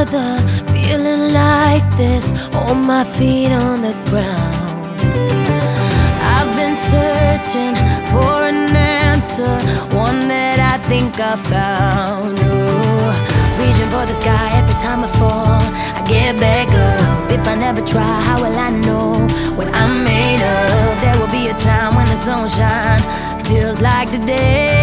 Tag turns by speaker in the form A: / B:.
A: other feeling like this, hold my feet on the ground. I've been searching for an answer, one that I think I found. Oh, reaching for the sky every time I fall, I get back up. If I never try, how will I know what I'm made of? There will be a time when the sunshine feels like today.